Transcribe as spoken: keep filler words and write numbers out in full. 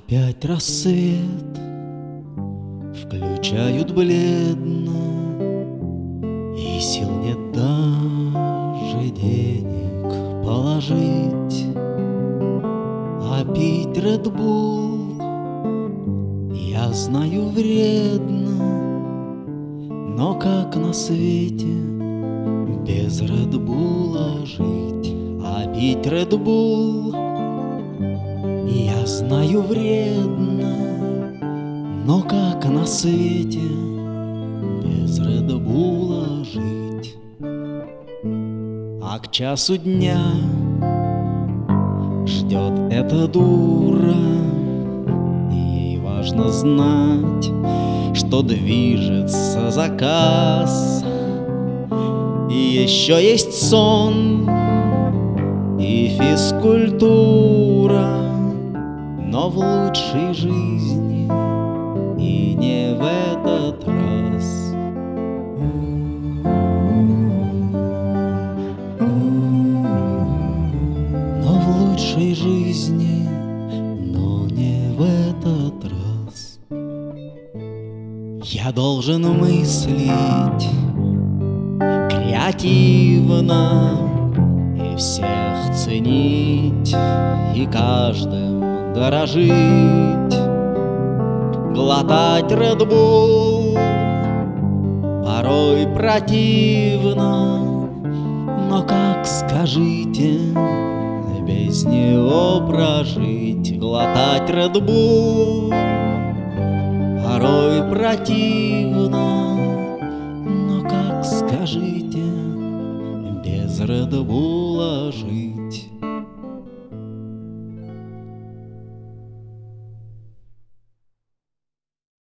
Опять рассвет включают бледно, и сил нет даже денег положить. А пить Ред Булл, я знаю, вредно, но как на свете без Ред Булла жить? А пить Ред Булл, я знаю, вредно, но как на свете без Ред Булла жить? А к часу дня ждет эта дура, и ей важно знать, что движется заказ. И еще есть сон и физкультура, но в лучшей жизни и не в этот раз. Но в лучшей жизни, но не в этот раз. Я должен мыслить креативно и всех ценить, и каждым дорожить, глотать Ред Булл порой противно, но как, скажите, без него прожить? Глотать Ред Булл порой противно, но как, скажите, без Ред Булла жить?